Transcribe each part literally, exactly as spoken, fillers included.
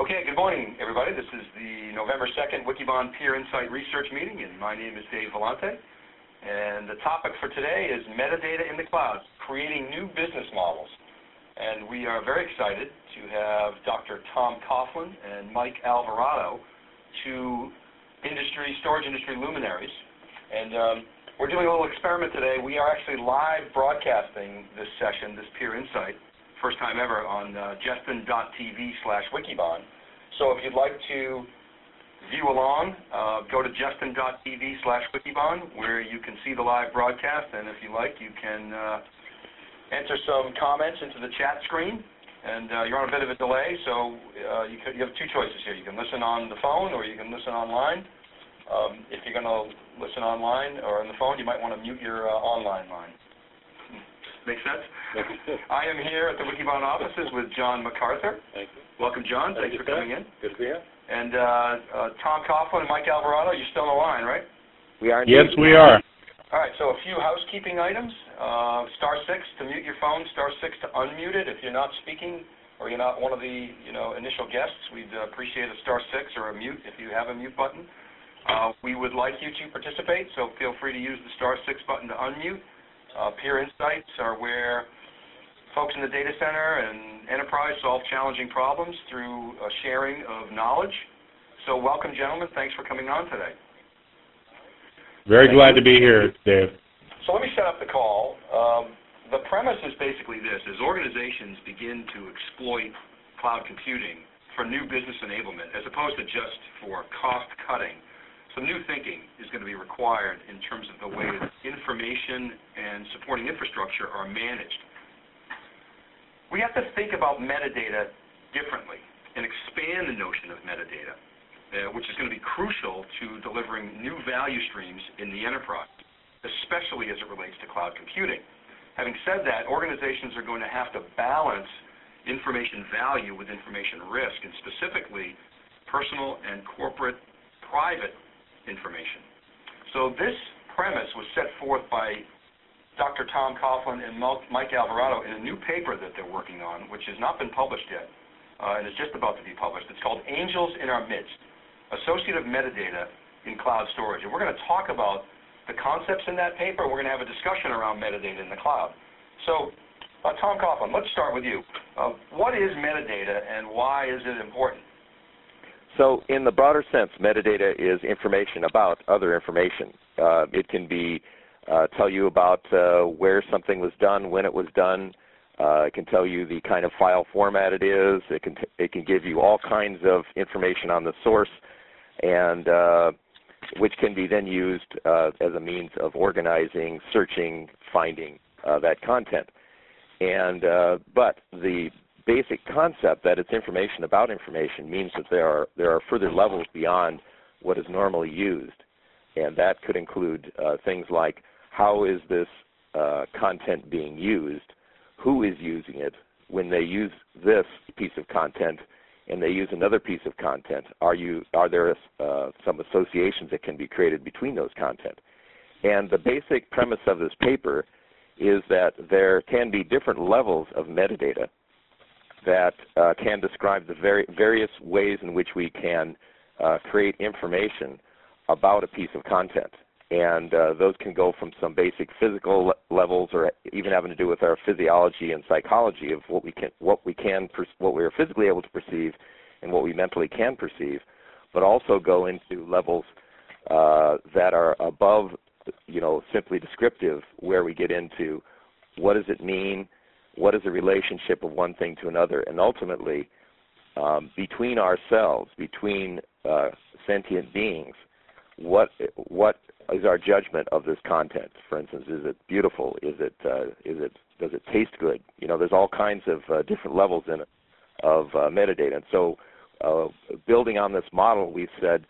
Okay, good morning, everybody. This is the November second Wikibon Peer Insight Research Meeting, and my name is Dave Vellante. And the topic for today is metadata in the cloud, creating new business models. And we are very excited to have Doctor Tom Coughlin and Mike Alvarado, two industry, storage industry luminaries. And um, we're doing a little experiment today. We are actually live broadcasting this session, this Peer Insight, first time ever on uh, jestin dot t v slash wikibon. So if you'd like to view along, uh, go to jestin dot t v slash wikibon, where you can see the live broadcast, and if you like, you can uh, enter some comments into the chat screen. And uh, you're on a bit of a delay, so uh, you, could, you have two choices here. You can listen on the phone, or you can listen online. Um, if you're going to listen online or on the phone, you might want to mute your uh, online line. Make sense? I am here at the Wikibon offices with John MacArthur. Thank you. Welcome, John. Thank Thanks you, for coming in. Good to be here. And uh, uh, Tom Coughlin and Mike Alvarado, you're still on the line, right? We are. Yes, we are. All right, so a few housekeeping items. Uh, star six to mute your phone, star six to unmute it. If you're not speaking or you're not one of the you know initial guests, we'd uh, appreciate a star six or a mute if you have a mute button. Uh, we would like you to participate, so feel free to use the star six button to unmute. Uh, peer Insights are where folks in the data center and enterprise solve challenging problems through a sharing of knowledge. So welcome, gentlemen. Thanks for coming on today. Very glad to be here, Dave. So let me set up the call. Um, the premise is basically this: as organizations begin to exploit cloud computing for new business enablement, as opposed to just for cost cutting, some new thinking is going to be required in terms of the way that information and supporting infrastructure are managed. We have to think about metadata differently and expand the notion of metadata, uh, which is going to be crucial to delivering new value streams in the enterprise, especially as it relates to cloud computing. Having said that, organizations are going to have to balance information value with information risk, and specifically personal and corporate private information. So this premise was set forth by Doctor Tom Coughlin and Mike Alvarado in a new paper that they're working on, which has not been published yet, uh, and is just about to be published. It's called Angels in Our Midst, Associative Metadata in Cloud Storage. And we're going to talk about the concepts in that paper. We're going to have a discussion around metadata in the cloud. So, uh, Tom Coughlin, let's start with you. Uh, what is metadata, and why is it important? So in the broader sense, metadata is information about other information. Uh, it can be Uh, tell you about uh, where something was done, when it was done. Uh, it can tell you the kind of file format it is. It can, t it can give you all kinds of information on the source, and uh, which can be then used uh, as a means of organizing, searching, finding uh, that content. And uh, but the basic concept that it's information about information means that there are there are further levels beyond what is normally used, and that could include uh, things like, how is this uh, content being used? Who is using it? When they use this piece of content and they use another piece of content, are you are there uh, some associations that can be created between those content? And the basic premise of this paper is that there can be different levels of metadata that uh, can describe the vari various ways in which we can uh, create information about a piece of content. And uh, those can go from some basic physical le levels, or even having to do with our physiology and psychology of what we can, what we can, what we are physically able to perceive, and what we mentally can perceive, but also go into levels uh, that are above, you know, simply descriptive, where we get into what does it mean, what is the relationship of one thing to another, and ultimately um, between ourselves, between uh, sentient beings, what what is our judgment of this content? For instance, is it beautiful? Is it uh, is it does it taste good? You know, there's all kinds of uh, different levels in it of uh, metadata. And so, uh, building on this model, we've said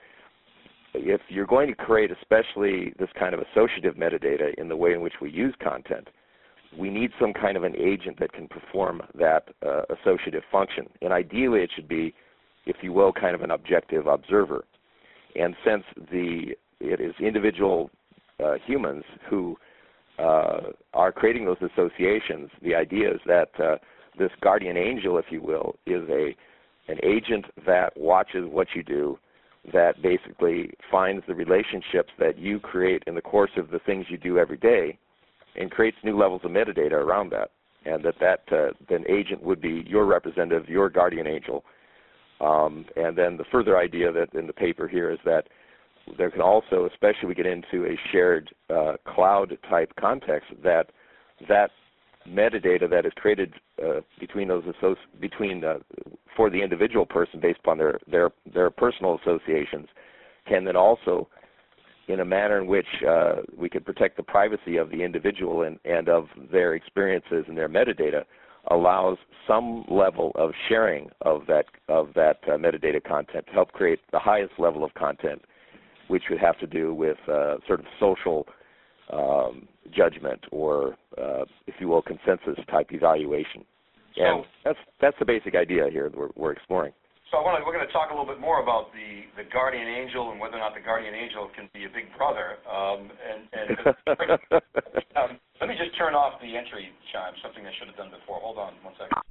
if you're going to create, especially this kind of associative metadata in the way in which we use content, we need some kind of an agent that can perform that uh, associative function. And ideally, it should be, if you will, kind of an objective observer. And since the it is individual uh, humans who uh, are creating those associations, the idea is that uh, this guardian angel, if you will, is a an agent that watches what you do, that basically finds the relationships that you create in the course of the things you do every day and creates new levels of metadata around that. And that that uh, then agent would be your representative, your guardian angel. Um, and then the further idea that in the paper here is that there can also, especially we get into a shared uh, cloud-type context, that that metadata that is created uh, between those associ- between uh, for the individual person based upon their, their their personal associations can then also, in a manner in which uh, we can protect the privacy of the individual and, and of their experiences and their metadata, allows some level of sharing of that of that uh, metadata content to help create the highest level of content, which would have to do with uh, sort of social um, judgment or, uh, if you will, consensus-type evaluation. So, and that's that's the basic idea here that we're, we're exploring. So I want to, we're going to talk a little bit more about the, the guardian angel and whether or not the guardian angel can be a big brother. Um, and and um, let me just turn off the entry chime, something I should have done before. Hold on one second.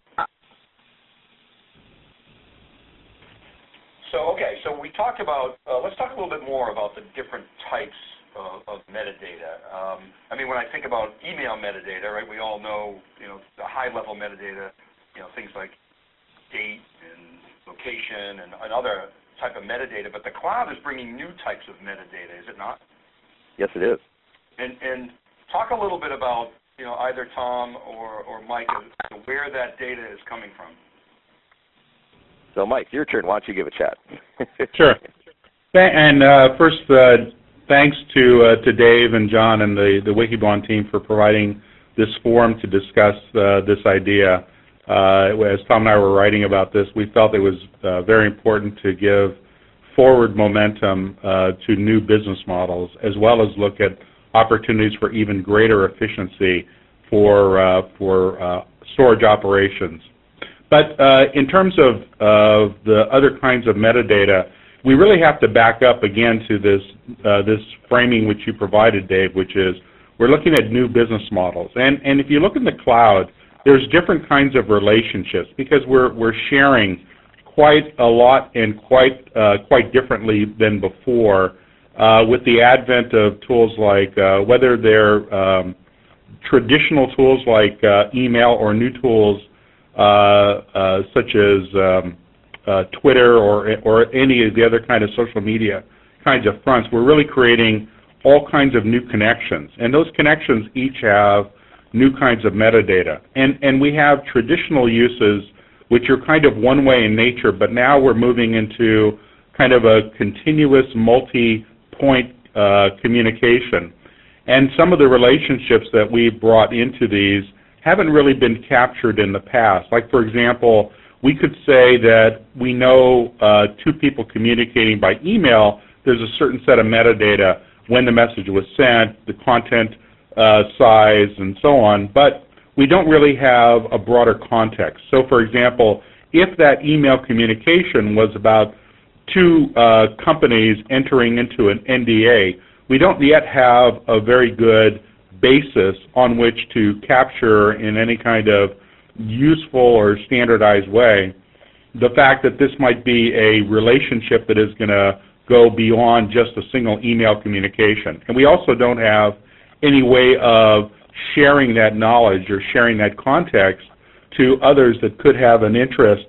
So, okay, so we talked about, uh, let's talk a little bit more about the different types of, of metadata. Um, I mean, when I think about email metadata, right, we all know, you know, the high-level metadata, you know, things like date and location and, and other type of metadata, but the cloud is bringing new types of metadata, is it not? Yes, it is. And, and talk a little bit about, you know, either Tom or, or Mike, where that data is coming from. So, Mike, your turn. Why don't you give a chat? Sure. And uh, first, uh, thanks to uh, to Dave and John and the, the Wikibon team for providing this forum to discuss uh, this idea. Uh, as Tom and I were writing about this, we felt it was uh, very important to give forward momentum uh, to new business models, as well as look at opportunities for even greater efficiency for uh, for uh, storage operations. But uh, in terms of, of the other kinds of metadata, we really have to back up again to this uh, this framing which you provided, Dave, which is we're looking at new business models. And and if you look in the cloud, there's different kinds of relationships because we're we're sharing quite a lot and quite uh, quite differently than before uh, with the advent of tools like uh, whether they're um, traditional tools like uh, email or new tools uh, uh, such as um, uh, Twitter or or any of the other kind of social media kinds of fronts. We're really creating all kinds of new connections, and those connections each have new kinds of metadata. And, and we have traditional uses which are kind of one way in nature, but now we're moving into kind of a continuous multi-point uh, communication. And some of the relationships that we've brought into these haven't really been captured in the past. Like, for example, we could say that we know uh, two people communicating by email, there's a certain set of metadata, when the message was sent, the content Uh, size, and so on, but we don't really have a broader context. So, for example, if that email communication was about two uh, companies entering into an N D A, we don't yet have a very good basis on which to capture in any kind of useful or standardized way the fact that this might be a relationship that is going to go beyond just a single email communication. And we also don't have any way of sharing that knowledge or sharing that context to others that could have an interest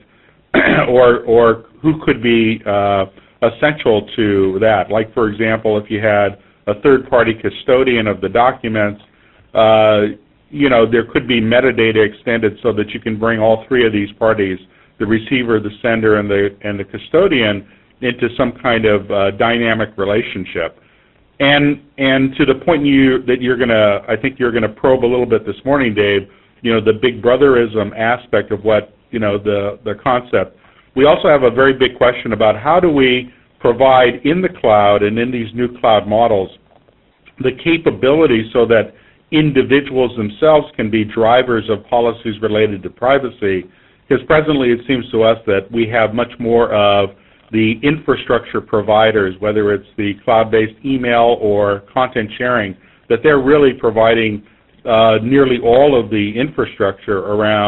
or or who could be uh, essential to that. Like, for example, if you had a third-party custodian of the documents, uh, you know, there could be metadata extended so that you can bring all three of these parties, the receiver, the sender, and the and the custodian, into some kind of uh, dynamic relationship. And and to the point you that you're gonna, I think you're gonna probe a little bit this morning, Dave. You know, the big brotherism aspect of what you know the the concept. We also have a very big question about how do we provide in the cloud and in these new cloud models the capability so that individuals themselves can be drivers of policies related to privacy. Because presently it seems to us that we have much more of the infrastructure providers, whether it's the cloud-based email or content sharing, that they're really providing uh, nearly all of the infrastructure around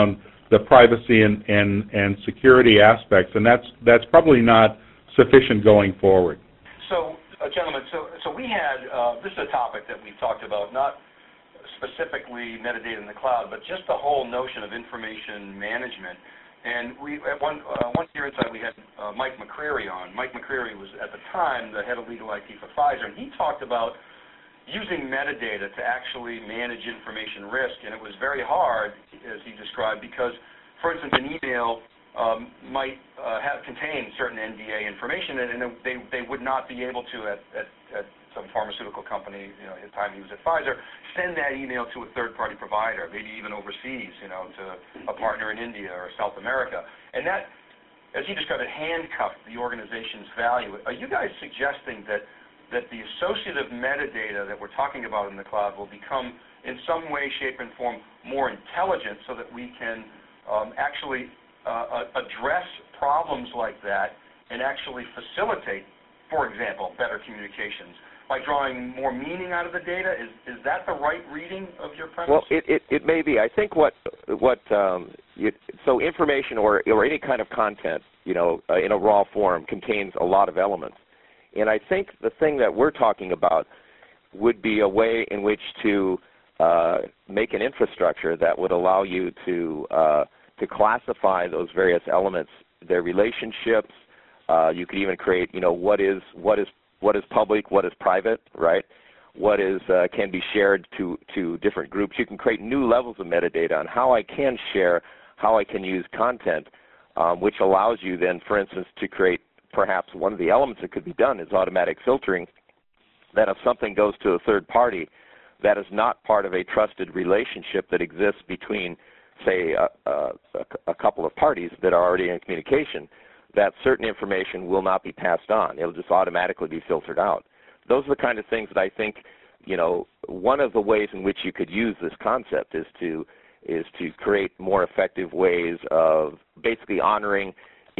the privacy and, and, and security aspects, and that's, that's probably not sufficient going forward. So, uh, gentlemen, so, so we had, uh, this is a topic that we've talked about, not specifically metadata in the cloud, but just the whole notion of information management. And we, at one, uh, one year inside, we had uh, Mike McCreary on. Mike McCreary was, at the time, the head of legal I T for Pfizer, and he talked about using metadata to actually manage information risk, and it was very hard, as he described, because, for instance, an email um, might uh, have contain certain N D A information, and, and they, they would not be able to, at, at, at some pharmaceutical company, you know, at the time he was at Pfizer, send that email to a third-party provider, maybe even overseas, you know, to a partner in India or South America. And that, as he described it, handcuffed the organization's value. Are you guys suggesting that that the associative metadata that we're talking about in the cloud will become, in some way, shape, and form, more intelligent so that we can um, actually uh, address problems like that and actually facilitate, for example, better communications by drawing more meaning out of the data? Is, is that the right reading of your premise? Well, it, it, it may be. I think what, what um, it, so information or, or any kind of content, you know, uh, in a raw form contains a lot of elements. And I think the thing that we're talking about would be a way in which to uh, make an infrastructure that would allow you to uh, to classify those various elements, their relationships. Uh, you could even create, you know, what is what is what is public, what is private, right? What is uh, can be shared to to different groups. You can create new levels of metadata on how I can share, how I can use content, um, which allows you then, for instance, to create. Perhaps one of the elements that could be done is automatic filtering, that if something goes to a third party that is not part of a trusted relationship that exists between, say, a, a, a couple of parties that are already in communication, that certain information will not be passed on. It will just automatically be filtered out. Those are the kind of things that I think, you know, one of the ways in which you could use this concept is to, is to create more effective ways of basically honoring,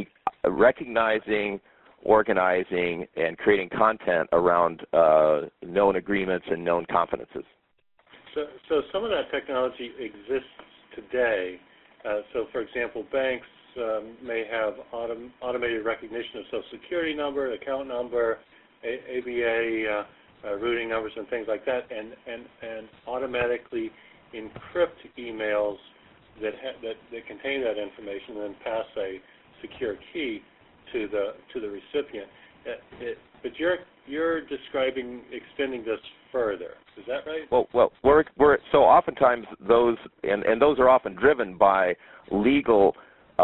recognizing, organizing, and creating content around uh, known agreements and known confidences. So, so some of that technology exists today. Uh, so, for example, banks um, may have autom automated recognition of Social Security number, account number, A ABA uh, uh, routing numbers, and things like that, and and and automatically encrypt emails that ha that that contain that information, and then pass a secure key to the to the recipient. It, it, but you're you're describing extending this further. Is that right? Well, well, we're we're so oftentimes those and and those are often driven by legal,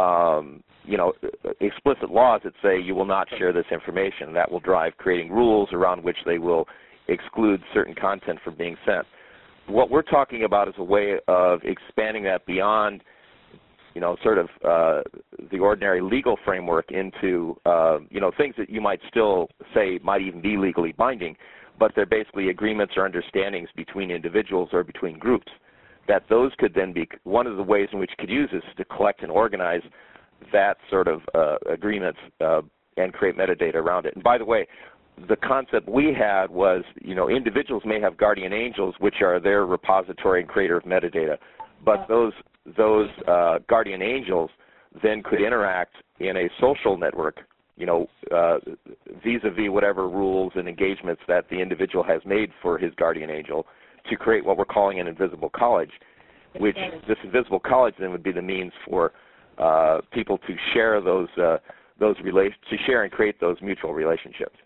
um, you know, explicit laws that say you will not share this information. That will drive creating rules around which they will exclude certain content from being sent. What we're talking about is a way of expanding that beyond, you know, sort of uh, the ordinary legal framework into, uh, you know, things that you might still say might even be legally binding, but they're basically agreements or understandings between individuals or between groups. That those could then be, one of the ways in which you could use this is to collect and organize that sort of uh, agreements uh, and create metadata around it. And by the way, the concept we had was, you know, individuals may have guardian angels, which are their repository and creator of metadata, but those those uh, guardian angels then could interact in a social network, you know, uh, vis-a-vis whatever rules and engagements that the individual has made for his guardian angel to create what we're calling an invisible college, which this invisible college then would be the means for uh, people to share those uh, those relation to share and create those mutual relationships.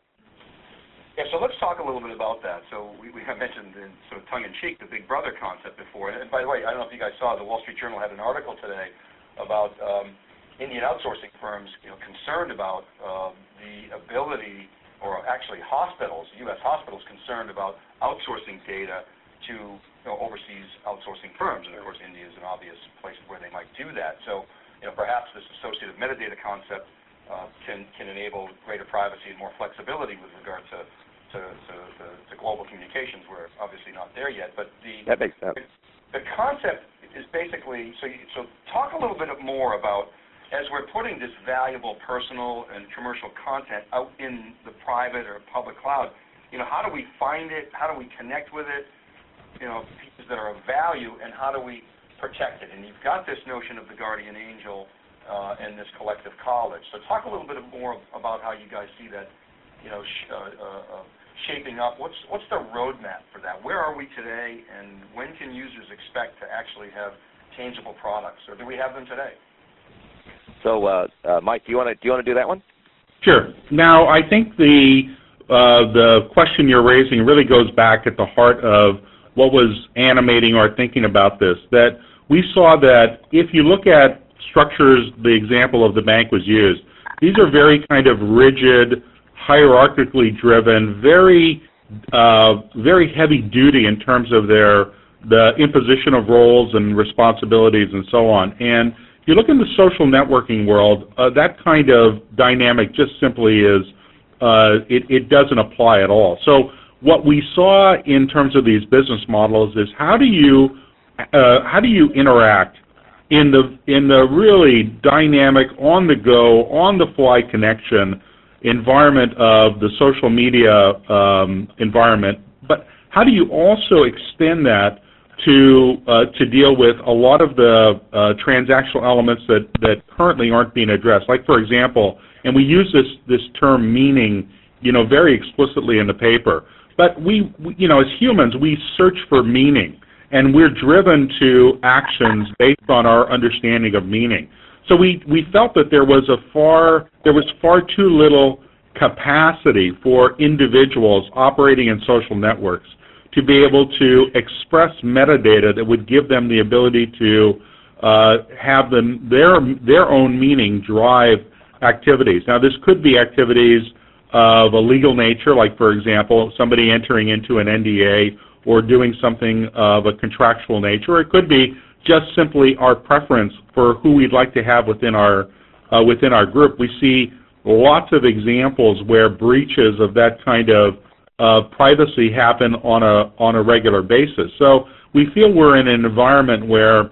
Yeah, so let's talk a little bit about that. So we, we have mentioned in sort of tongue-in-cheek the Big Brother concept before. And by the way, I don't know if you guys saw, the Wall Street Journal had an article today about um, Indian outsourcing firms, you know, concerned about uh, the ability, or actually hospitals, U S hospitals, concerned about outsourcing data to, you know, overseas outsourcing firms. And of course, India is an obvious place where they might do that. So, you know, perhaps this associative metadata concept Uh, can, can enable greater privacy and more flexibility with regard to, to, to, to, to global communications. We're obviously not there yet, but the, that makes sense. the, the concept is basically, so, you, so talk a little bit more about, as we're putting this valuable personal and commercial content out in the private or public cloud, you know, how do we find it, how do we connect with it, you know, pieces that are of value, and how do we protected. And you've got this notion of the guardian angel uh, and this collective college. So talk a little bit more about how you guys see that, you know, sh uh, uh, shaping up. What's what's the roadmap for that? Where are we today, and when can users expect to actually have tangible products, or do we have them today? So, uh, uh, Mike, do you want to do you want to do that one? Sure. Now, I think the uh, the question you're raising really goes back at the heart of what was animating our thinking about this. That we saw that if you look at structures, the example of the bank was used. These are very kind of rigid, hierarchically driven, very uh, very heavy duty in terms of their the imposition of roles and responsibilities and so on. And if you look in the social networking world, uh, that kind of dynamic just simply is, uh, it, it doesn't apply at all. So what we saw in terms of these business models is how do you, uh, how do you interact in the, in the really dynamic, on-the-go, on-the-fly connection environment of the social media um, environment, but how do you also extend that to uh, to deal with a lot of the uh, transactional elements that, that currently aren't being addressed. Like, for example, and we use this, this term meaning, you know, very explicitly in the paper, but we, we, you know, as humans, we search for meaning, and we're driven to actions based on our understanding of meaning. So we, we felt that there was a far, there was far too little capacity for individuals operating in social networks to be able to express metadata that would give them the ability to uh, have them, their, their own meaning drive activities. Now, this could be activities of a legal nature, like, for example, somebody entering into an N D A or doing something of a contractual nature, or it could be just simply our preference for who we'd like to have within our, uh, within our group. We see lots of examples where breaches of that kind of Uh, privacy happen on a on a regular basis. So we feel we're in an environment where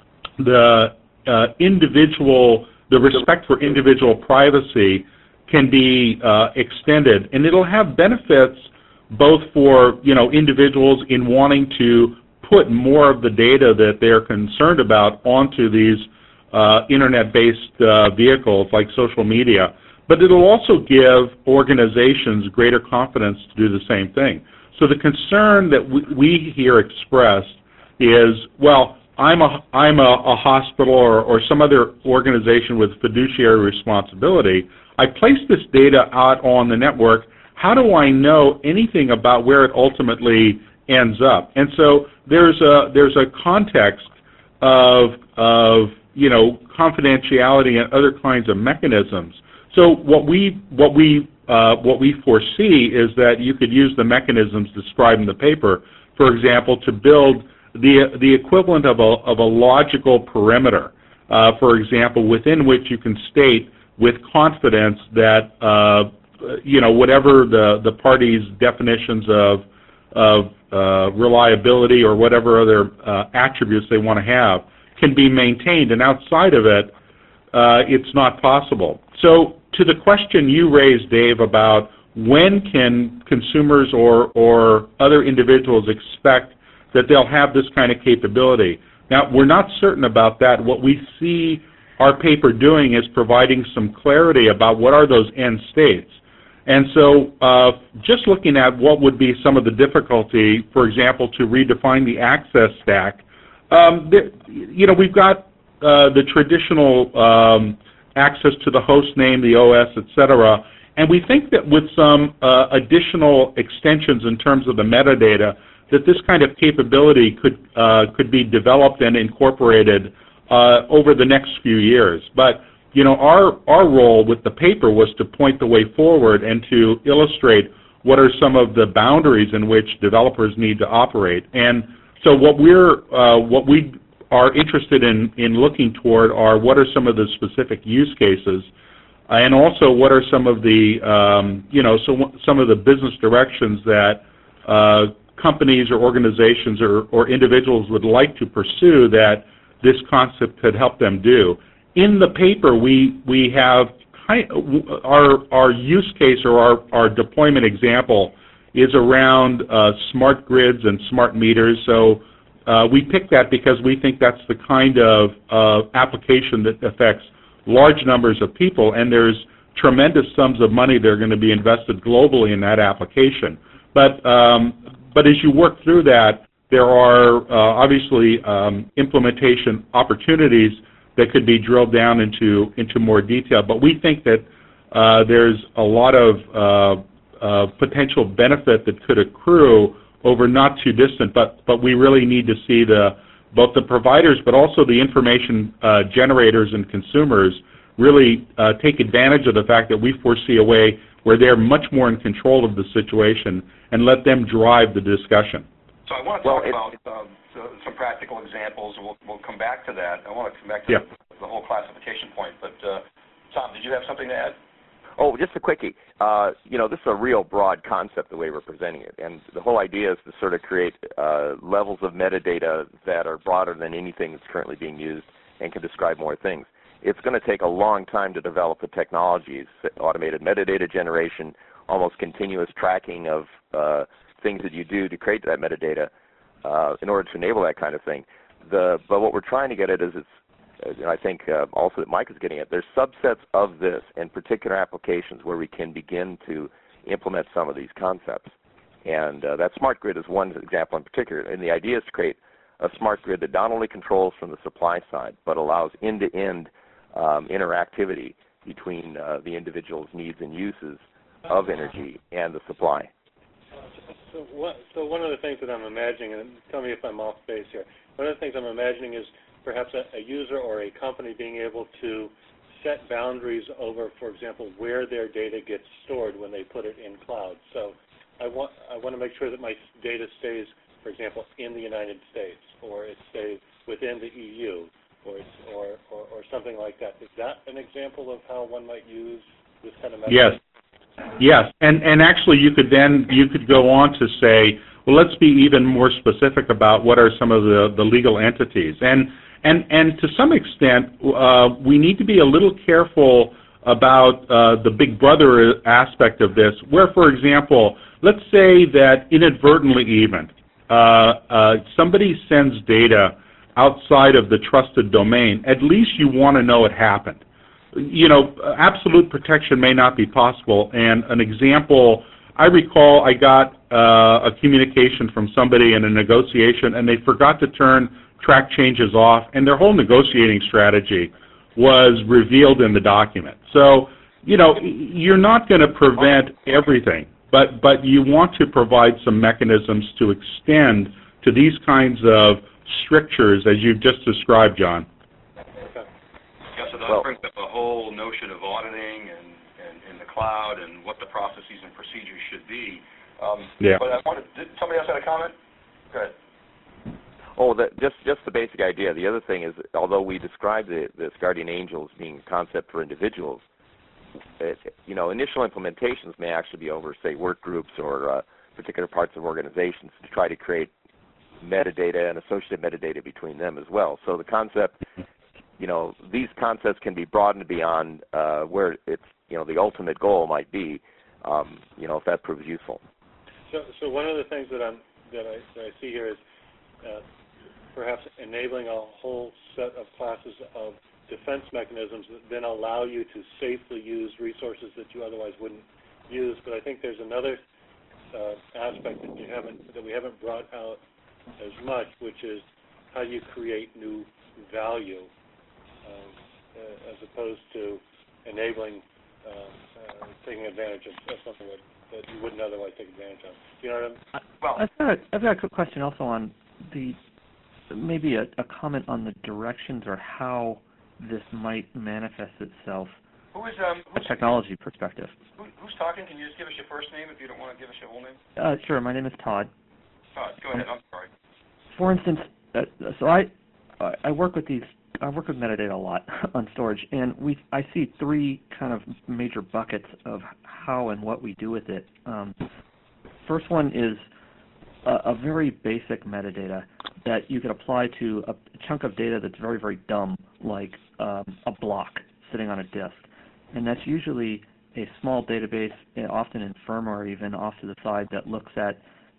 the uh, individual, the respect for individual privacy can be uh, extended, and it'll have benefits both for, you know, individuals in wanting to put more of the data that they're concerned about onto these uh, internet-based uh, vehicles like social media. But it'll also give organizations greater confidence to do the same thing. So the concern that we, we hear expressed is, well, I'm a, I'm a, a hospital or, or some other organization with fiduciary responsibility. I place this data out on the network. How do I know anything about where it ultimately ends up? And so there's a, there's a context of, of you know, confidentiality and other kinds of mechanisms. So what we what we uh, what we foresee is that you could use the mechanisms described in the paper, for example, to build the the equivalent of a of a logical perimeter, uh, for example, within which you can state with confidence that uh, you know whatever the the parties' definitions of of uh, reliability or whatever other uh, attributes they want to have can be maintained, and outside of it, uh, it's not possible. So, to the question you raised, Dave, about when can consumers or, or other individuals expect that they'll have this kind of capability? Now, we're not certain about that. What we see our paper doing is providing some clarity about what are those end states. And so uh, just looking at what would be some of the difficulty, for example, to redefine the access stack, um, the, you know, we've got uh, the traditional um, access to the host name, the O S, et cetera. And we think that with some uh, additional extensions in terms of the metadata, that this kind of capability could uh, could be developed and incorporated uh, over the next few years. But you know, our our role with the paper was to point the way forward and to illustrate what are some of the boundaries in which developers need to operate. And so what we're uh, what we are interested in, in looking toward are what are some of the specific use cases, uh, and also what are some of the, um, you know, so some of the business directions that uh, companies or organizations or, or individuals would like to pursue that this concept could help them do. In the paper, we, we have kind of, our, our use case or our, our deployment example is around uh, smart grids and smart meters. So uh, we picked that because we think that's the kind of uh, application that affects large numbers of people, and there's tremendous sums of money that are going to be invested globally in that application. But, um, but as you work through that, there are uh, obviously um, implementation opportunities that could be drilled down into, into more detail. But we think that uh, there's a lot of uh, uh, potential benefit that could accrue over not too distant, but, but we really need to see the, both the providers but also the information uh, generators and consumers really uh, take advantage of the fact that we foresee a way where they're much more in control of the situation and let them drive the discussion. So I want to talk well, about um, some practical examples, and we'll, we'll come back to that. I want to come back to yeah. the, the whole classification point, but uh, Tom, did you have something to add? Oh, just a quickie. Uh, you know, this is a real broad concept the way we're presenting it, and the whole idea is to sort of create uh, levels of metadata that are broader than anything that's currently being used and can describe more things. It's going to take a long time to develop the technologies, automated metadata generation, almost continuous tracking of uh, things that you do to create that metadata uh, in order to enable that kind of thing. The, but what we're trying to get at is, it's, and I think uh, also that Mike is getting at, there's subsets of this in particular applications where we can begin to implement some of these concepts. And uh, that smart grid is one example in particular. And the idea is to create a smart grid that not only controls from the supply side, but allows end-to-end um, interactivity between uh, the individual's needs and uses of energy and the supply. So, what, so one of the things that I'm imagining, and tell me if I'm off base here, one of the things I'm imagining is perhaps a, a user or a company being able to set boundaries over, for example, where their data gets stored when they put it in cloud. So I want, I want to make sure that my data stays, for example, in the United States, or it stays within the E U, or, it's, or, or, or something like that. Is that an example of how one might use this kind of method? Yes. Yes, and, and actually you could then, you could go on to say, well, let's be even more specific about what are some of the, the legal entities. And, and, and to some extent, uh, we need to be a little careful about uh, the big brother aspect of this, where, for example, let's say that inadvertently even, uh, uh, somebody sends data outside of the trusted domain, at least you want to know it happened. You know, absolute protection may not be possible, and an example, I recall I got uh, a communication from somebody in a negotiation, and they forgot to turn track changes off, and their whole negotiating strategy was revealed in the document. So, you know, you're not going to prevent everything, but, but you want to provide some mechanisms to extend to these kinds of strictures as you've just described, John. Yeah, so that well, brings up a whole notion of auditing and, and in the cloud and what the processes and procedures should be. Um, yeah. But I wanted, did somebody else had a comment? Go ahead. Oh, the, just just the basic idea. The other thing is, although we describe the, this guardian angel as being a concept for individuals, it, you know, initial implementations may actually be over, say, work groups or uh, particular parts of organizations to try to create metadata and associated metadata between them as well. So the concept, you know, these concepts can be broadened beyond uh, where it's, you know, the ultimate goal might be, um, you know, if that proves useful. So, so one of the things that I'm that I, that I see here is uh, perhaps enabling a whole set of classes of defense mechanisms that then allow you to safely use resources that you otherwise wouldn't use. But I think there's another uh, aspect that you haven't that we haven't brought out as much, which is how you create new value, um, uh, as opposed to enabling uh, uh, taking advantage of, of something that, that you wouldn't otherwise take advantage of. You know what I mean? Well, I've got a, I've got a quick question also on the maybe a, a comment on the directions or how this might manifest itself who is um, from a technology perspective. Who, who's talking? Can you just give us your first name if you don't want to give us your whole name? Uh, sure. My name is Todd. Todd, go ahead. I'm sorry. For instance, uh, so I I work with these I work with metadata a lot on storage, and we I see three kind of major buckets of how and what we do with it. Um, first one is a, a very basic metadata that you could apply to a chunk of data that's very very dumb, like um, a block sitting on a disk, and that's usually a small database, often in firmware even off to the side, that looks at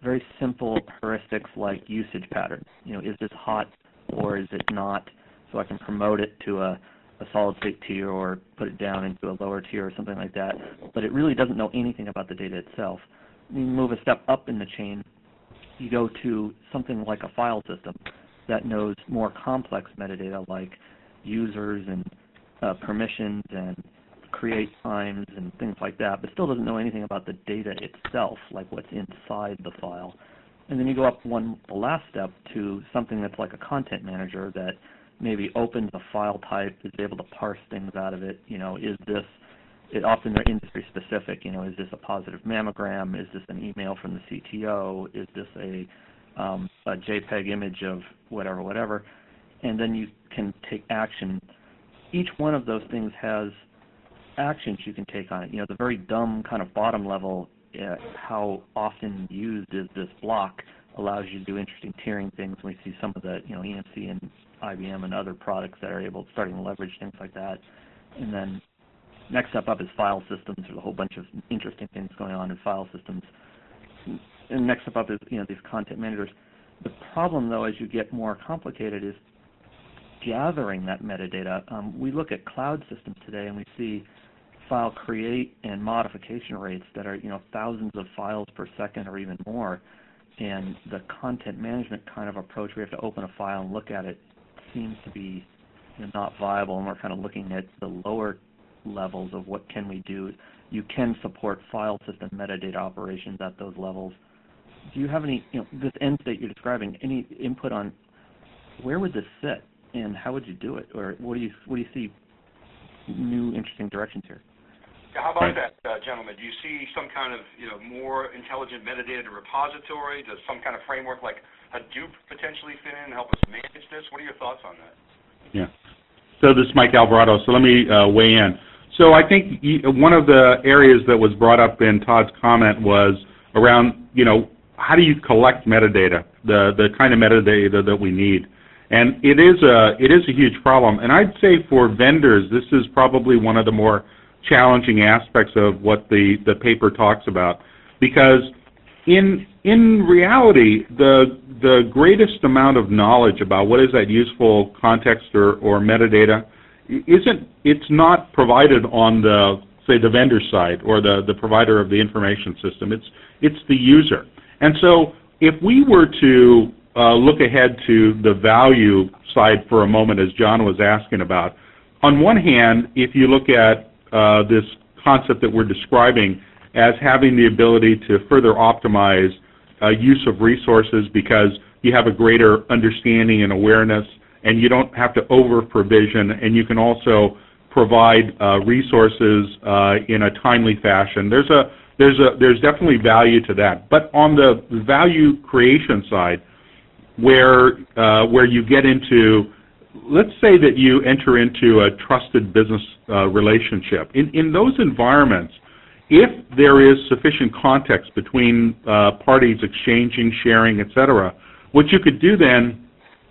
very simple heuristics like usage patterns. You know, is this hot or is it not? So I can promote it to a, a solid state tier or put it down into a lower tier or something like that. But it really doesn't know anything about the data itself. You move a step up in the chain, you go to something like a file system that knows more complex metadata like users and uh, permissions and create times and things like that, but still doesn't know anything about the data itself, like what's inside the file. And then you go up one, the last step, to something that's like a content manager that maybe opens a file type, is able to parse things out of it. You know, is this, it often they're industry specific, you know, is this a positive mammogram? Is this an email from the C T O? Is this a, um, a JPEG image of whatever, whatever? And then you can take action. Each one of those things has actions you can take on it. You know, the very dumb kind of bottom level, uh, how often used is this block, allows you to do interesting tiering things. We see some of the, you know, E M C and I B M and other products that are able starting to leverage things like that. And then next step up is file systems. There's a whole bunch of interesting things going on in file systems. And next step up is, you know, these content managers. The problem, though, as you get more complicated, is gathering that metadata. Um, we look at cloud systems today, and we see file create and modification rates that are, you know, thousands of files per second or even more. And the content management kind of approach, we have to open a file and look at it, seems to be, you know, not viable. And we're kind of looking at the lower levels of what can we do. You can support file system metadata operations at those levels. Do you have any, you know, this end state you're describing, any input on where would this sit and how would you do it, or what do you what do you see new interesting directions here? Yeah, how about that, uh, gentlemen? Do you see some kind of, you know, more intelligent metadata repository? Does some kind of framework like Hadoop potentially fit in and help us manage this? What are your thoughts on that? Yeah. So this is Mike Alvarado. So let me uh, weigh in. So I think one of the areas that was brought up in Todd's comment was around, you know, how do you collect metadata, the the kind of metadata that we need, and it is a it is a huge problem. And I'd say for vendors, this is probably one of the more challenging aspects of what the the paper talks about, because in in reality, the the greatest amount of knowledge about what is that useful context or, or metadata isn't it's not provided on the, say, the vendor side or the the provider of the information system. It's it's the user. And so if we were to uh, look ahead to the value side for a moment, as John was asking about, on one hand, if you look at uh, this concept that we're describing as having the ability to further optimize uh, use of resources because you have a greater understanding and awareness, and you don't have to over-provision, and you can also provide uh, resources uh, in a timely fashion. There's a There's, a, there's definitely value to that. But on the value creation side, where, uh, where you get into, let's say that you enter into a trusted business uh, relationship. In, in those environments, if there is sufficient context between uh, parties exchanging, sharing, et cetera, what you could do then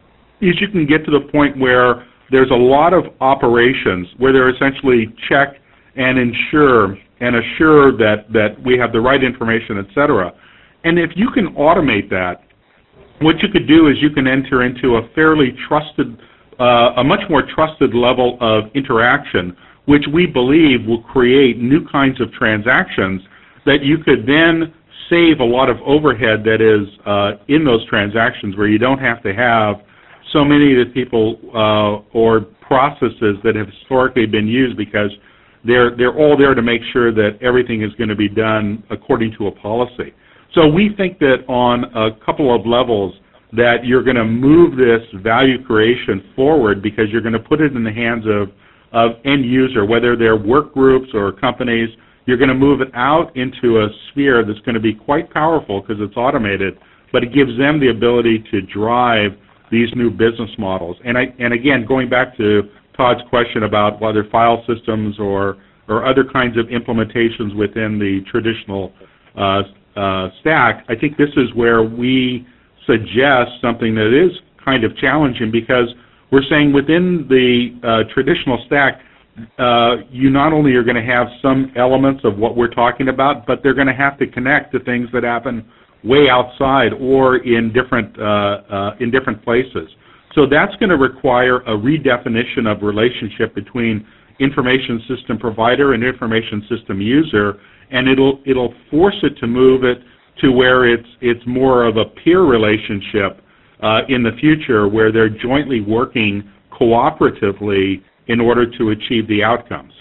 is you can get to the point where there's a lot of operations where they're essentially check and ensure and assure that, that we have the right information, et cetera. And if you can automate that, what you could do is you can enter into a fairly trusted, uh, a much more trusted level of interaction, which we believe will create new kinds of transactions that you could then save a lot of overhead that is uh, in those transactions, where you don't have to have so many of the people uh, or processes that have historically been used, because They're, they're all there to make sure that everything is going to be done according to a policy. So we think that on a couple of levels that you're going to move this value creation forward, because you're going to put it in the hands of, of end user, whether they're work groups or companies. You're going to move it out into a sphere that's going to be quite powerful because it's automated, but it gives them the ability to drive these new business models. And, I, and again, going back to Todd's question about whether file systems or or other kinds of implementations within the traditional uh, uh, stack, I think this is where we suggest something that is kind of challenging, because we're saying within the uh, traditional stack, uh, you not only are going to have some elements of what we're talking about, but they're going to have to connect to things that happen way outside or in different, uh, uh, in different places. So that's going to require a redefinition of relationship between information system provider and information system user, and it'll it'll force it to move it to where it's it's more of a peer relationship uh, in the future, where they're jointly working cooperatively in order to achieve the outcomes.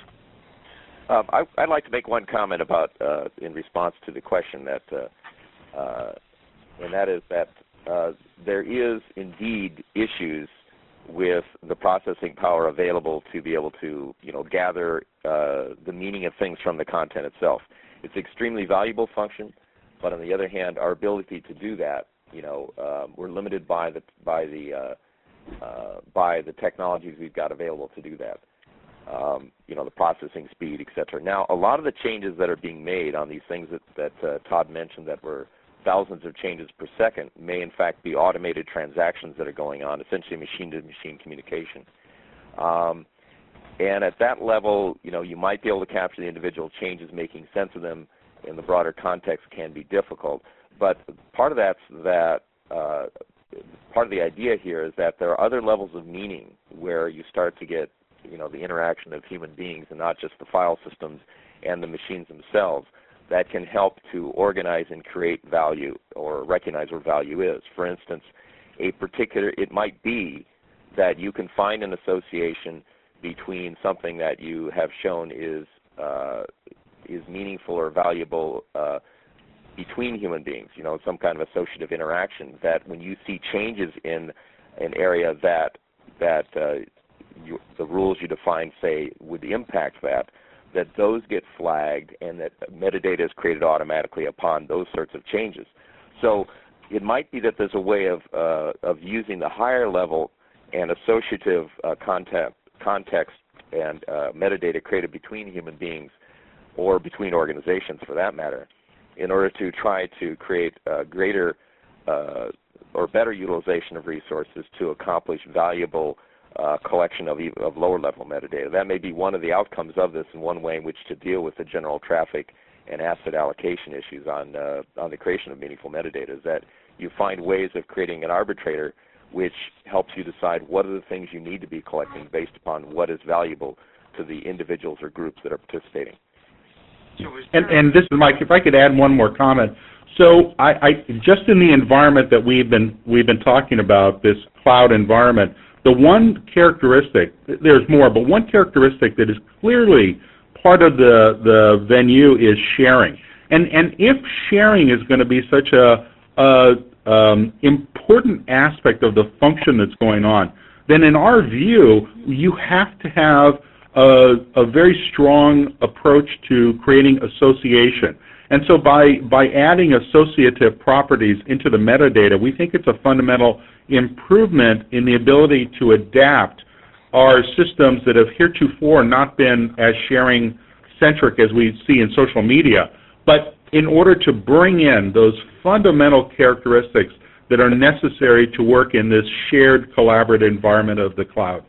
Um, I, I'd like to make one comment about uh, in response to the question that, uh, uh, and that is that uh, there is indeed issues with the processing power available to be able to, you know, gather uh, the meaning of things from the content itself. It's an extremely valuable function, but on the other hand, our ability to do that, you know, um, we're limited by the by the uh, uh, by the technologies we've got available to do that. Um, you know, the processing speed, et cetera. Now, a lot of the changes that are being made on these things that, that uh, Todd mentioned that were thousands of changes per second may in fact be automated transactions that are going on, essentially machine-to-machine communication. Um, and at that level, you know, you might be able to capture the individual changes, making sense of them in the broader context can be difficult. But part of that's that, uh, part of the idea here is that there are other levels of meaning where you start to get, you know, the interaction of human beings and not just the file systems and the machines themselves that can help to organize and create value or recognize where value is. For instance, a particular, it might be that you can find an association between something that you have shown is uh, is meaningful or valuable uh, between human beings, you know, some kind of associative interaction, that when you see changes in an area that, that uh, you, the rules you define say would impact that, that those get flagged and that metadata is created automatically upon those sorts of changes. So it might be that there's a way of, uh, of using the higher level and associative uh, content, context and uh, metadata created between human beings or between organizations for that matter in order to try to create a greater uh, or better utilization of resources to accomplish valuable Uh, collection of, of lower-level metadata. That may be one of the outcomes of this and one way in which to deal with the general traffic and asset allocation issues on, uh, on the creation of meaningful metadata, is that you find ways of creating an arbitrator which helps you decide what are the things you need to be collecting based upon what is valuable to the individuals or groups that are participating. And, and this is Mike, if I could add one more comment. So I, I just in the environment that we've been, we've been talking about, this cloud environment, the one characteristic, there's more, but one characteristic that is clearly part of the, the venue is sharing. And, and if sharing is going to be such a, a um, important aspect of the function that's going on, then in our view, you have to have a, a very strong approach to creating association. And so by, by adding associative properties into the metadata, we think it's a fundamental improvement in the ability to adapt our systems that have heretofore not been as sharing-centric as we see in social media, but in order to bring in those fundamental characteristics that are necessary to work in this shared collaborative environment of the cloud.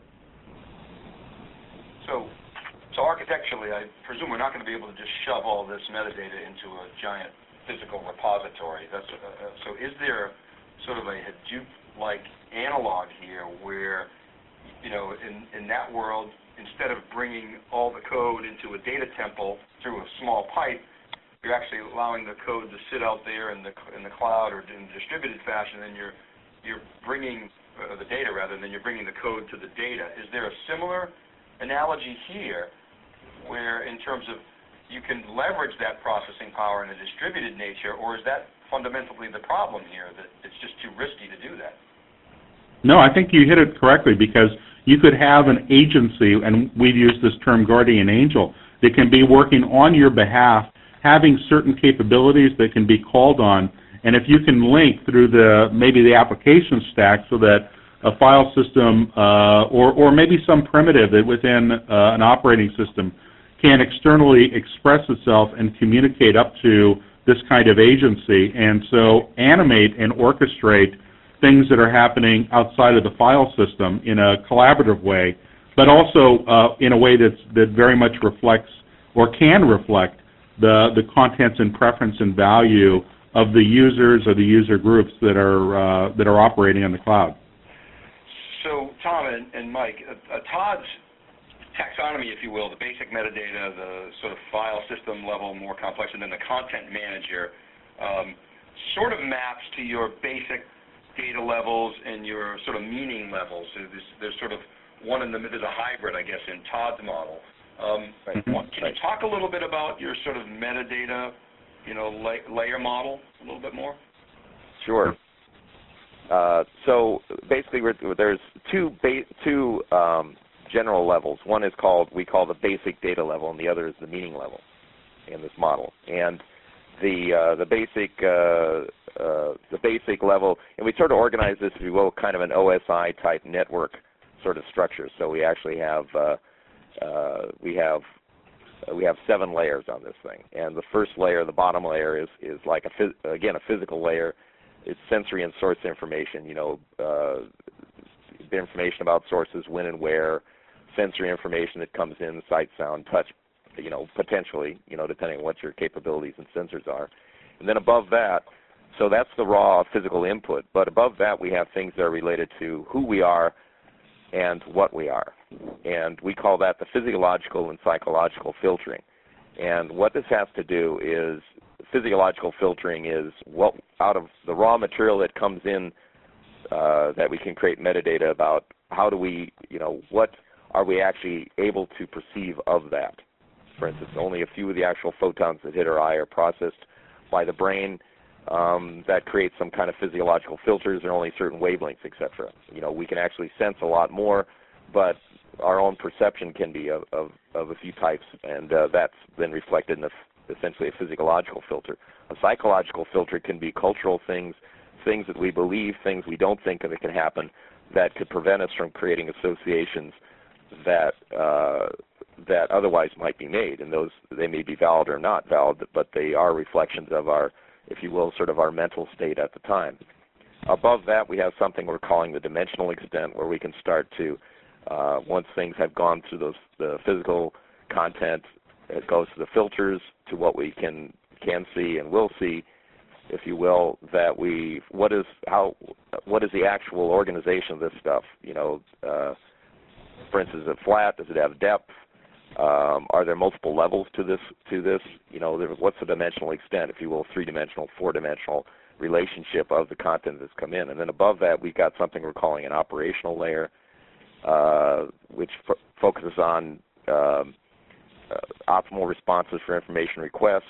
So, so architecturally, I presume we're not going to be able to just shove all this metadata into a giant physical repository. That's uh, so is there sort of a Hadoop-like analog here where, you know, in, in that world, instead of bringing all the code into a data temple through a small pipe, you're actually allowing the code to sit out there in the in the cloud or in distributed fashion, and you're you're bringing uh, the data rather than you're bringing the code to the data. Is there a similar analogy here, where in terms of you can leverage that processing power in a distributed nature, or is that fundamentally the problem here, that it's just too risky to do that? No, I think you hit it correctly, because you could have an agency, and we've used this term guardian angel, that can be working on your behalf, having certain capabilities that can be called on, and if you can link through the maybe the application stack so that a file system uh, or, or maybe some primitive that within uh, an operating system can externally express itself and communicate up to this kind of agency, and so animate and orchestrate things that are happening outside of the file system in a collaborative way, but also uh, in a way that's, that very much reflects or can reflect the, the contents and preference and value of the users or the user groups that are uh, that are operating in the cloud. So, Tom and, and Mike, uh, uh, Todd's taxonomy, if you will, the basic metadata, the sort of file system level, more complex, and then the content manager, um, sort of maps to your basic data levels and your sort of meaning levels. So there's, there's sort of one in the middle, a hybrid, I guess, in Todd's model. Um, Right. Can you talk a little bit about your sort of metadata, you know, la- layer model a little bit more? Sure. Uh, so basically, we're, there's two ba- two um, general levels. One is called, we call the basic data level, and the other is the meaning level in this model. And the uh, the basic uh, uh, the basic level, and we sort of organize this, if you will, kind of an O S I type network sort of structure. So we actually have uh, uh, we have uh, we have seven layers on this thing, and the first layer, the bottom layer, is is like a phys- again a physical layer. It's sensory and source information. You know, uh, the information about sources, when and where, sensory information that comes in, sight, sound, touch. You know, potentially, you know, depending on what your capabilities and sensors are. And then above that, so that's the raw physical input. But above that, we have things that are related to who we are and what we are. And we call that the physiological and psychological filtering. And what this has to do is, physiological filtering is what out of the raw material that comes in uh, that we can create metadata about, how do we, you know, what are we actually able to perceive of that? For instance, only a few of the actual photons that hit our eye are processed by the brain. Um, that creates some kind of physiological filters, and only certain wavelengths, et cetera. You know, we can actually sense a lot more, but our own perception can be of, of, of a few types, and uh, that's then reflected in a, essentially a physiological filter. A psychological filter can be cultural things, things that we believe, things we don't think that can happen, that could prevent us from creating associations that uh, that otherwise might be made, and those, they may be valid or not valid, but they are reflections of our, if you will, sort of our mental state at the time. Above that, we have something we're calling the dimensional extent, where we can start to, uh, once things have gone through those, the physical content, it goes to the filters, to what we can can see and will see, if you will, that we, what is how, what is the actual organization of this stuff? You know, uh, for instance, is it flat? Does it have depth? Um, are there multiple levels to this? To this, you know, there, what's the dimensional extent, if you will, three-dimensional, four-dimensional relationship of the content that's come in? And then above that, we've got something we're calling an operational layer, uh, which f- focuses on um, uh, optimal responses for information requests,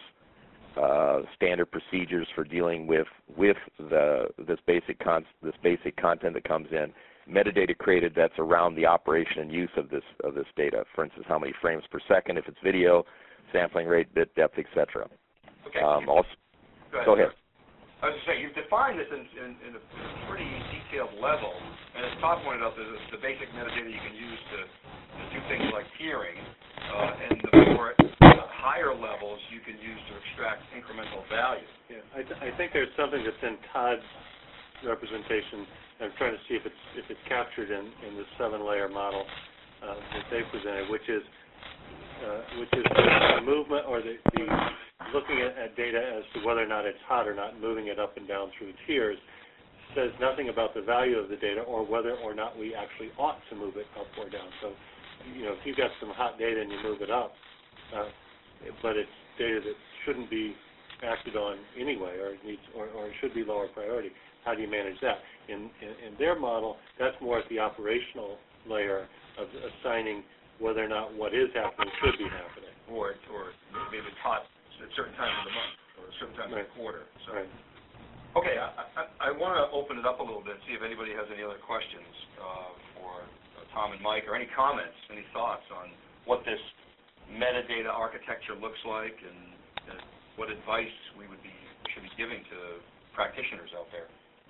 uh, standard procedures for dealing with with the this basic con- this basic content that comes in. Metadata created that's around the operation and use of this of this data. For instance, how many frames per second if it's video, sampling rate, bit depth, et cetera. Okay. Um, also, go ahead. go ahead. I was just saying, you've defined this in, in, in a pretty detailed level, and as Todd pointed out, there's the basic metadata you can use to, to do things like tiering, uh, and the more uh, higher levels you can use to extract incremental value. Yeah, I, th- I think there's something that's in Todd's representation. I'm trying to see if it's if it's captured in, in the seven-layer model uh, that they presented, which is uh, which is the movement or the, the looking at, at data as to whether or not it's hot or not, moving it up and down through tiers, says nothing about the value of the data or whether or not we actually ought to move it up or down. So, you know, if you've got some hot data and you move it up, uh, but it's data that shouldn't be acted on anyway, or it needs or, or it should be lower priority, how do you manage that? In, in, in their model, that's more at the operational layer of assigning whether or not what is happening should be happening. Or, or maybe it's hot at certain times of the month or certain times Right. of the quarter. So. Right. Okay, I, I, I want to open it up a little bit, see if anybody has any other questions uh, for uh, Tom and Mike, or any comments, any thoughts on what this metadata architecture looks like, and, and what advice we would be should be giving to practitioners out there.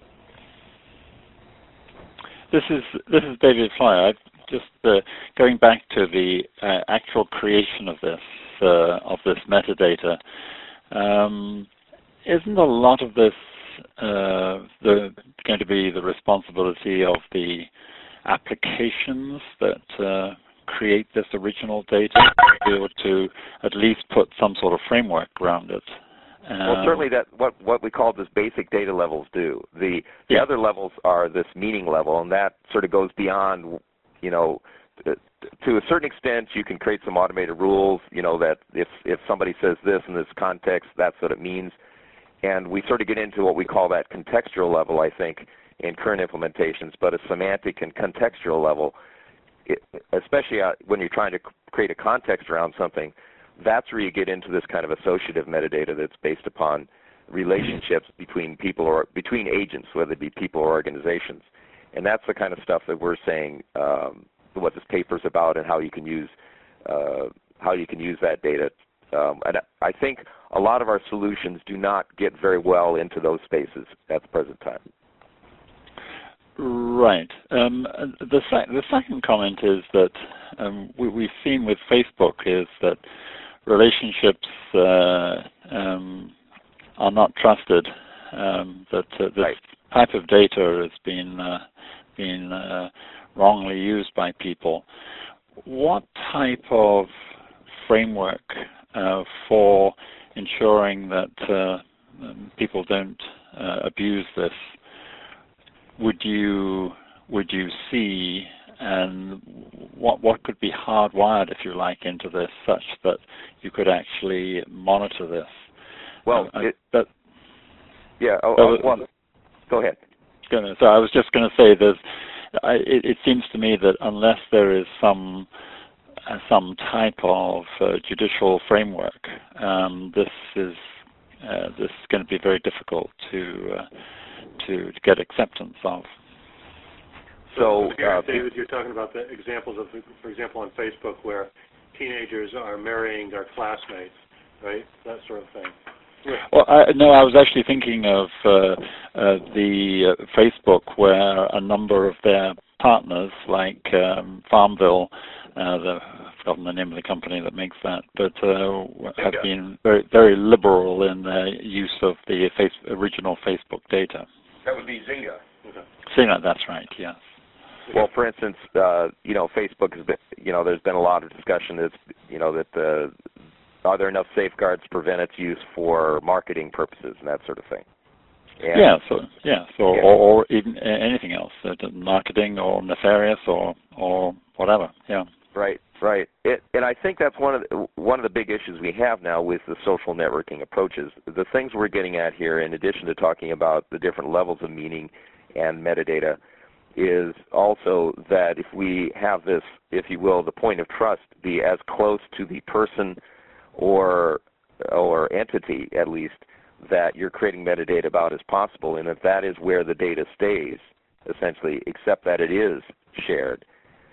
This is this is David Fly. I just uh, going back to the uh, actual creation of this uh, of this metadata. Um, isn't a lot of this uh, the, going to be the responsibility of the applications that uh, create this original data, to be able to at least put some sort of framework around it? Um, well, certainly that what what we call this basic data levels do. The the yeah. other levels are this meaning level, and that sort of goes beyond, you know, to a certain extent, you can create some automated rules, you know, that if if somebody says this in this context, that's what it means. And we sort of get into what we call that contextual level, I think, in current implementations, but a semantic and contextual level, it, especially uh, when you're trying to create a context around something, that's where you get into this kind of associative metadata that's based upon relationships between people or between agents, whether it be people or organizations. And that's the kind of stuff that we're saying um, what this paper's about and how you can use uh, how you can use that data. Um, and I think a lot of our solutions do not get very well into those spaces at the present time. Right. Um, the, sec the second comment is that um, we, we've seen with Facebook is that relationships uh, um, are not trusted. Um, that uh, this right. type of data has been uh, been uh, wrongly used by people. What type of framework uh, for ensuring that uh, people don't uh, abuse this would you would you see, and what what could be hardwired, if you like, into this, such that you could actually monitor this? Well, uh, it, but, yeah. Oh, so, oh, well, go ahead. Gonna, so I was just going to say, there's. I, it, it seems to me that unless there is some uh, some type of uh, judicial framework, um, this is uh, this is going to be very difficult to uh, to, to get acceptance of. So, so here, uh, David, you're talking about the examples of, for example, on Facebook, where teenagers are marrying their classmates, right? That sort of thing. Yeah. Well, I, no, I was actually thinking of uh, uh, the uh, Facebook, where a number of their partners, like um, Farmville, uh, the, I've forgotten the name of the company that makes that, but uh, have been very, very liberal in their use of the face, original Facebook data. That would be Zynga. Okay. Zynga, that's right. Yes. Well, for instance, uh, you know, Facebook has been, you know, there's been a lot of discussion that's, you know, that uh, are there enough safeguards to prevent its use for marketing purposes and that sort of thing? And yeah, so yeah, so yeah. Or, or even anything else, uh, marketing or nefarious or or whatever. Yeah. Right, right. It, and I think that's one of the, one of the big issues we have now with the social networking approaches. The things we're getting at here, in addition to talking about the different levels of meaning and metadata, is also that if we have this, if you will, the point of trust be as close to the person or or entity, at least, that you're creating metadata about as possible, and that that is where the data stays, essentially, except that it is shared.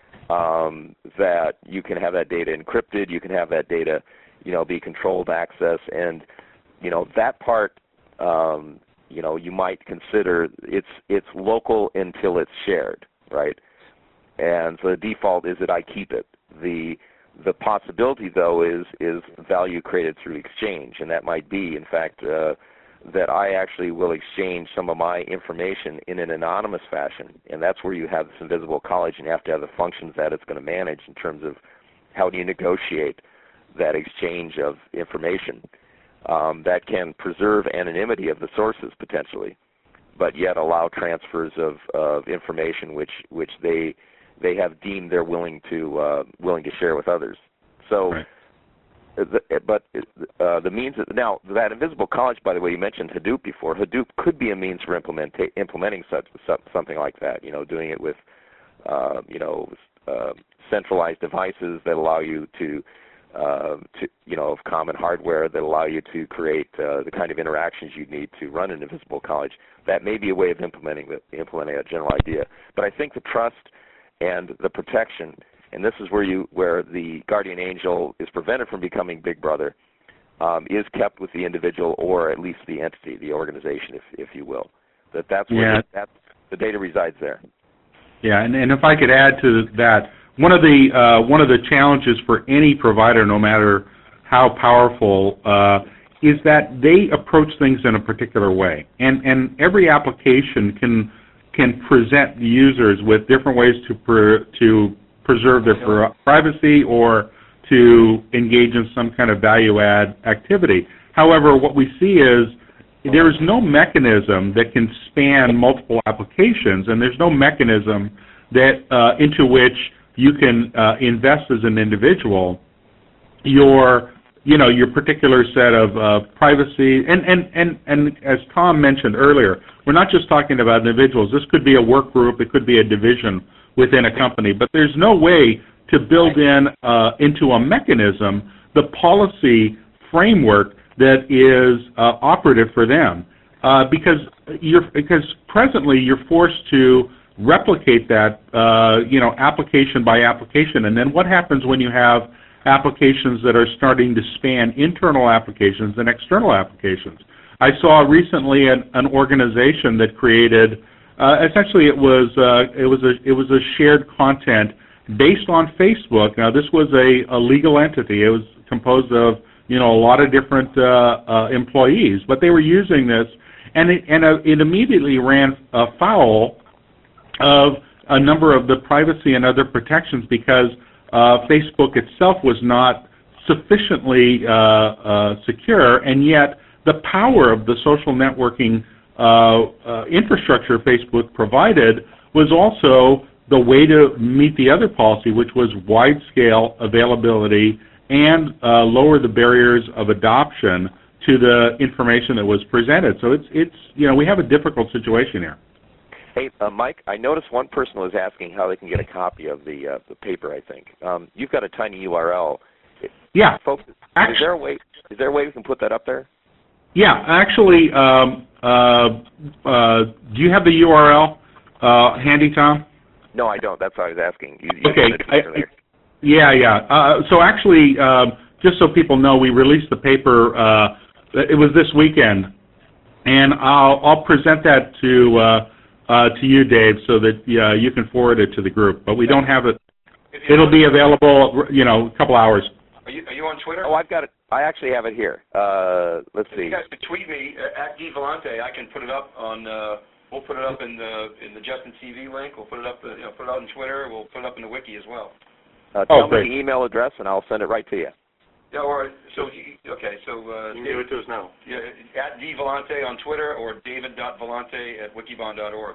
Um, that you can have that data encrypted, you can have that data, you know, be controlled access, and, you know, that part, um, you know, you might consider it's it's local until it's shared, right? And so the default is that I keep it. The the possibility, though, is is value created through exchange, and that might be, in fact, uh, that I actually will exchange some of my information in an anonymous fashion, and that's where you have this invisible college, and you have to have the functions that it's going to manage in terms of how do you negotiate that exchange of information. Um, that can preserve anonymity of the sources potentially, but yet allow transfers of, of information which which they they have deemed they're willing to uh, willing to share with others. So, right. the, but uh, the means that, now that invisible college, by the way, you mentioned Hadoop before. Hadoop could be a means for implement, implementing such something like that. You know, doing it with uh, you know uh, centralized devices that allow you to Uh, to, you know, of common hardware that allow you to create uh, the kind of interactions you need to run an invisible college. That may be a way of implementing the, implementing a general idea. But I think the trust and the protection, and this is where you where the guardian angel is prevented from becoming Big Brother, um, is kept with the individual or at least the entity, the organization, if if you will. That that's where yeah. the, that, the data resides there. Yeah, and, and if I could add to that. One of the uh, one of the challenges for any provider, no matter how powerful, uh, is that they approach things in a particular way, and and every application can can present the users with different ways to per, to preserve their privacy or to engage in some kind of value add activity. However, what we see is there is no mechanism that can span multiple applications, and there's no mechanism that uh, into which you can uh, invest as an individual your, you know, your particular set of uh, privacy. And, and, and, and as Tom mentioned earlier, we're not just talking about individuals. This could be a work group. It could be a division within a company. But there's no way to build in uh, into a mechanism the policy framework that is uh, operative for them. Uh, because you're because presently you're forced to replicate that, uh, you know, application by application. And then what happens when you have applications that are starting to span internal applications and external applications? I saw recently an, an organization that created, uh, essentially it was uh, it was a it was a shared content based on Facebook. Now this was a, a legal entity. It was composed of, you know, a lot of different uh, uh, employees, but they were using this, and it, and uh, it immediately ran afoul of a number of the privacy and other protections because uh, Facebook itself was not sufficiently uh, uh, secure, and yet the power of the social networking uh, uh, infrastructure Facebook provided was also the way to meet the other policy, which was wide-scale availability and uh, lower the barriers of adoption to the information that was presented. So it's, it's you know, we have a difficult situation here. Hey, uh, Mike, I noticed one person was asking how they can get a copy of the uh, the paper. I think um, you've got a tiny U R L. Yeah, folks. actually, is there a way? Is there a way we can put that up there? Yeah, actually, um, uh, uh, do you have the U R L uh, handy, Tom? No, I don't. That's what I was asking. You, you okay. I, yeah, yeah. Uh, so actually, uh, just so people know, we released the paper. Uh, it was this weekend, and I'll I'll present that to. Uh, Uh, to you, Dave, so that uh, you can forward it to the group. But we don't have it. It'll be available, you know, a couple hours. Are you, are you on Twitter? Oh, I've got it. I actually have it here. Uh, let's if see. You guys could tweet me uh, at D Vellante. I can put it up on. Uh, we'll put it up in the in the Justin T V link. We'll put it up. Uh, you know, put it out on Twitter. We'll put it up in the wiki as well. Uh, tell oh, me the email address, and I'll send it right to you. Yeah. Or so. You, okay. So. Uh, you can give it to us now. Yeah. At D Vellante on Twitter or David dot Vellante at wikibon dot org.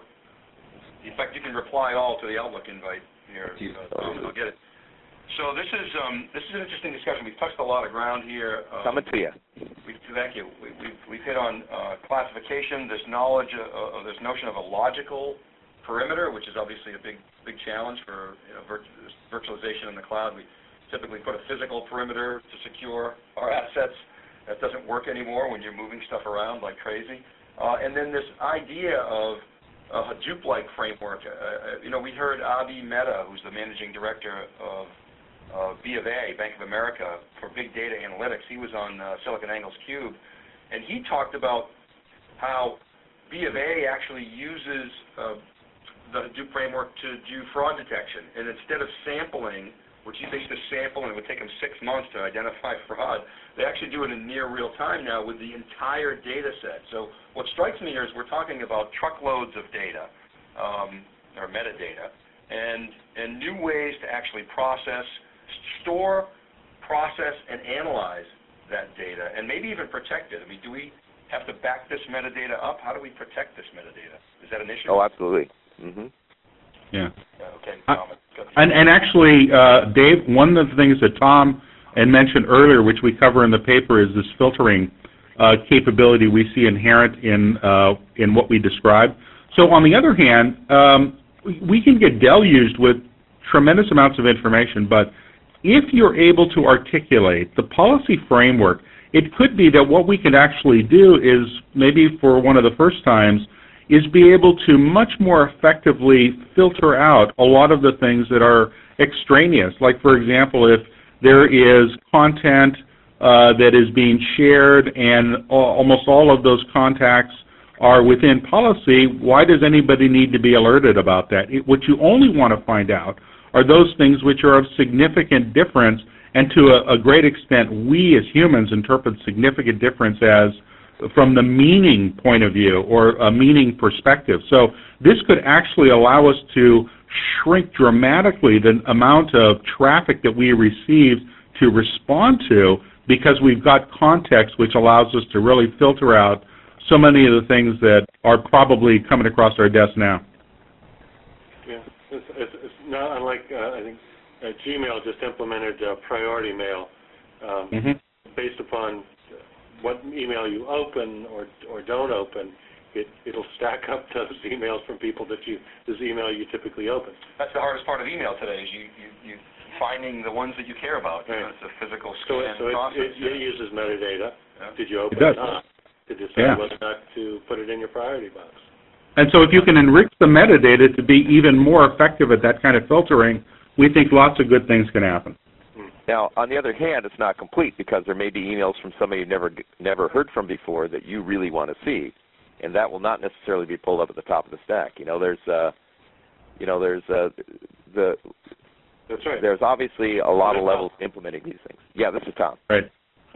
In fact, you can reply all to the Outlook invite here, uh, Tom, and I'll get it. So this is um, this is an interesting discussion. We've touched a lot of ground here. Um, Coming to you. We, thank you. We, we've, we've hit on uh, classification, this knowledge of, of this notion of a logical perimeter, which is obviously a big big challenge for you know, virt virtualization in the cloud. We typically put a physical perimeter to secure our assets. That doesn't work anymore when you're moving stuff around like crazy. Uh, and then this idea of a Hadoop-like framework. Uh, you know, we heard Abhi Mehta, who's the managing director of uh, B of A, Bank of America, for big data analytics. He was on uh, SiliconANGLE's Cube, and he talked about how B of A actually uses uh, the Hadoop framework to do fraud detection. And instead of sampling, which they used to sample and it would take them six months to identify fraud, they actually do it in near real time now with the entire data set. So what strikes me here is we're talking about truckloads of data, um, or metadata, and, and new ways to actually process, store, process, and analyze that data, and maybe even protect it. I mean, do we have to back this metadata up? How do we protect this metadata? Is that an issue? Oh, absolutely. Mm-hmm. Yeah. Okay. Uh, and, and actually, uh, Dave, one of the things that Tom had mentioned earlier, which we cover in the paper, is this filtering uh, capability we see inherent in uh, in what we describe. So on the other hand, um, we can get deluged with tremendous amounts of information, but if you're able to articulate the policy framework, it could be that what we can actually do is, maybe for one of the first times, is be able to much more effectively filter out a lot of the things that are extraneous. Like, for example, if there is content uh, that is being shared and almost all of those contacts are within policy, why does anybody need to be alerted about that? It, what you only want to find out are those things which are of significant difference, and to a, a great extent, we as humans interpret significant difference as from the meaning point of view or a meaning perspective. So this could actually allow us to shrink dramatically the amount of traffic that we receive to respond to, because we've got context which allows us to really filter out so many of the things that are probably coming across our desk now. Yeah, it's, it's, it's not unlike, uh, I think, uh, Gmail just implemented uh, priority mail um, mm-hmm. based upon what email you open or or don't open. It, it'll stack up those emails from people that you, this email you typically open. That's the hardest part of email today, is you, you, you finding the ones that you care about. You Right. know, it's a physical So, scan it, so it, process. it, it uses metadata. Yeah. Did you open It it does. or not? To decide Yeah. whether or not to put it in your priority box. And so if you can enrich the metadata to be even more effective at that kind of filtering, we think lots of good things can happen. Now, on the other hand, it's not complete because there may be emails from somebody you've never, never heard from before that you really want to see, and that will not necessarily be pulled up at the top of the stack. You know, there's, uh, you know, there's uh, the. That's right. There's obviously a lot of levels to implementing these things. Yeah, this is Tom. Right.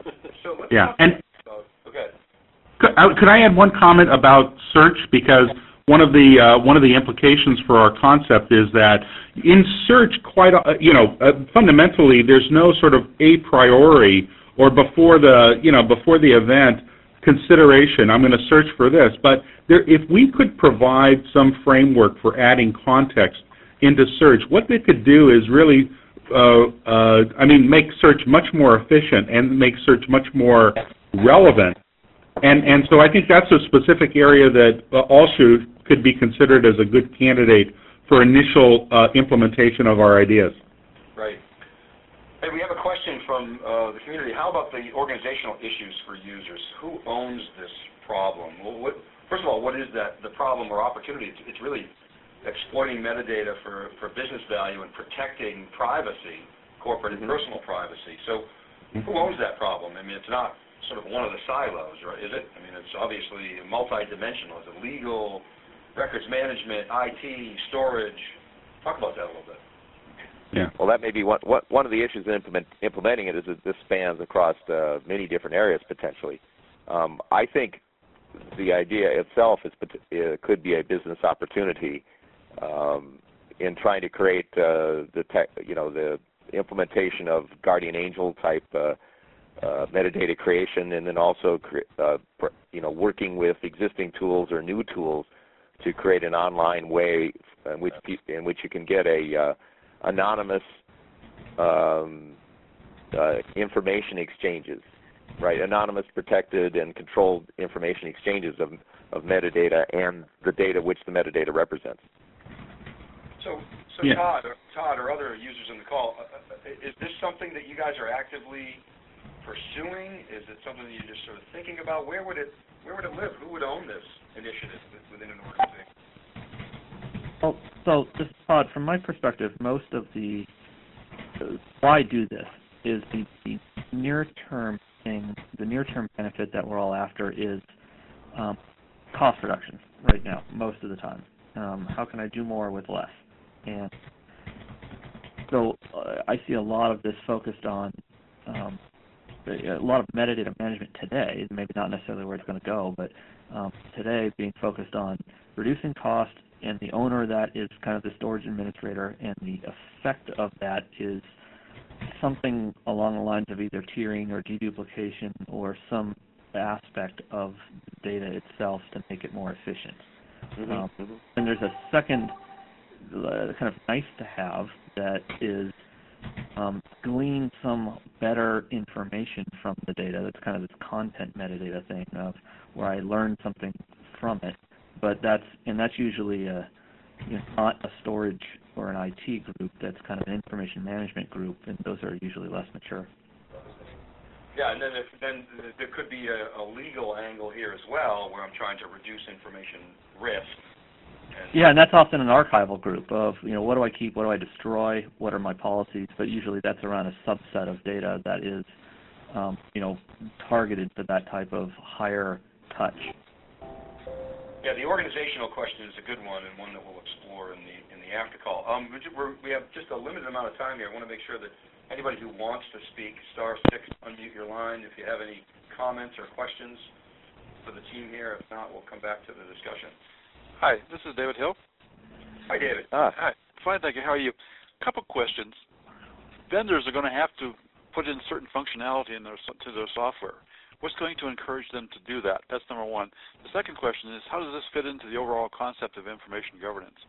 So let's Yeah. talk And about, okay. could, uh, could I add one comment about search? Because one of the uh, one of the implications for our concept is that in search, quite uh, you know, uh, fundamentally, there's no sort of a priori or before the you know before the event consideration. I'm going to search for this, but there, if we could provide some framework for adding context into search, what they could do is really, uh, uh, I mean, make search much more efficient and make search much more relevant. And and so I think that's a specific area that uh, also could be considered as a good candidate for initial uh, implementation of our ideas. Right. Hey, we have a question from uh, the community. How about the organizational issues for users? Who owns this problem? Well, what, first of all, what is that, the problem or opportunity? It's, it's really exploiting metadata for, for business value and protecting privacy, corporate and personal privacy. So who owns that problem? I mean, it's not sort of one of the silos, right? Is it? I mean, it's obviously multi-dimensional. Is it legal, records management, I T, storage? Talk about that a little bit. Yeah. Well, that may be one, one, one of the issues in implement, implementing it is that this spans across uh, many different areas potentially. Um, I think the idea itself is uh, could be a business opportunity um, in trying to create uh, the tech, you know, the implementation of guardian angel type uh, uh, metadata creation, and then also uh, you know working with existing tools or new tools to create an online way in which in which you can get a uh, anonymous um, uh, information exchanges, right? Anonymous, protected, and controlled information exchanges of, of metadata and the data which the metadata represents. So, so yeah. Todd, or, Todd, or other users in the call, uh, is this something that you guys are actively pursuing? Is it something that you're just sort of thinking about? Where would it, where would it live? Who would own this initiative within an organization? Well, so just Todd, from my perspective, most of the uh, why I do this is the, the near-term thing, the near-term benefit that we're all after is um, cost reduction right now, most of the time. Um, how can I do more with less? And so uh, I see a lot of this focused on um, a lot of metadata management today, maybe not necessarily where it's going to go, but um, today being focused on reducing cost, and the owner of that is kind of the storage administrator, and the effect of that is something along the lines of either tiering or deduplication or some aspect of the data itself to make it more efficient. Mm-hmm. Um, and there's a second uh, kind of nice to have that is um, glean some better information from the data. That's kind of this content metadata thing of where I learn something from it. But that's and that's usually a, you know, not a storage or an I T group. That's kind of an information management group, and those are usually less mature. Yeah, and then if, then there could be a, a legal angle here as well, where I'm trying to reduce information risk. And yeah, and that's often an archival group of, you know, what do I keep, what do I destroy, what are my policies, but usually that's around a subset of data that is, um, you know, targeted for that type of higher touch. Yeah, the organizational question is a good one, and one that we'll explore in the in the after call. Um, we're, we have just a limited amount of time here. I want to make sure that anybody who wants to speak, star six, unmute your line. If you have any comments or questions for the team here, if not, we'll come back to the discussion. Hi, this is David Hill. Hi, David. Ah. Hi, fine, thank you. How are you? A couple questions. Vendors are going to have to put in certain functionality in their, to their software. What's going to encourage them to do that? That's number one. The second question is, how does this fit into the overall concept of information governance?